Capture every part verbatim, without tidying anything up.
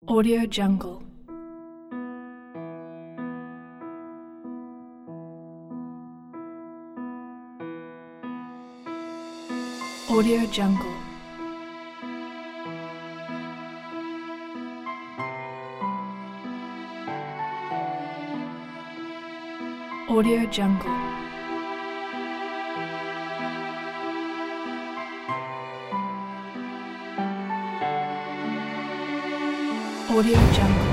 Audio Jungle. Audio Jungle. Audio Jungle. Audio Jungle.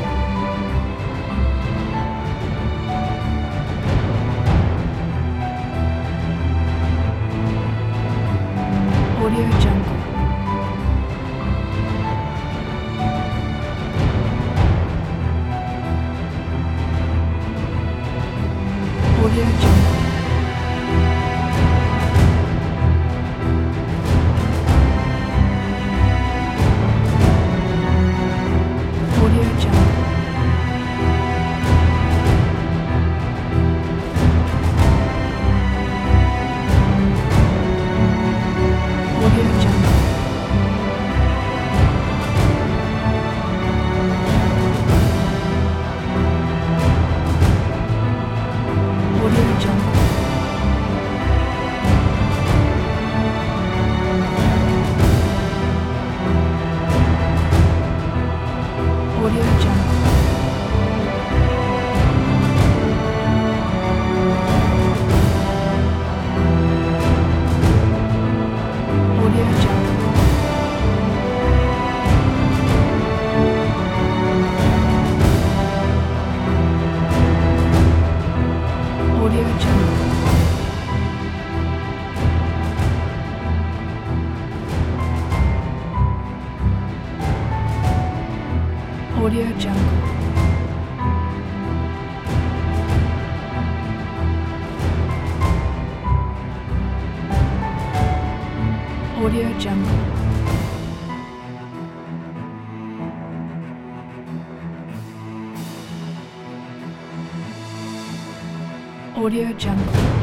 Audio Jungle. Audio Jungle. Audio Jungle. Audio Jungle. Audio Jungle. Audio Jungle. Audio Jungle. Audio Jungle. Audio Jungle. Audio Jungle. Audio Jungle.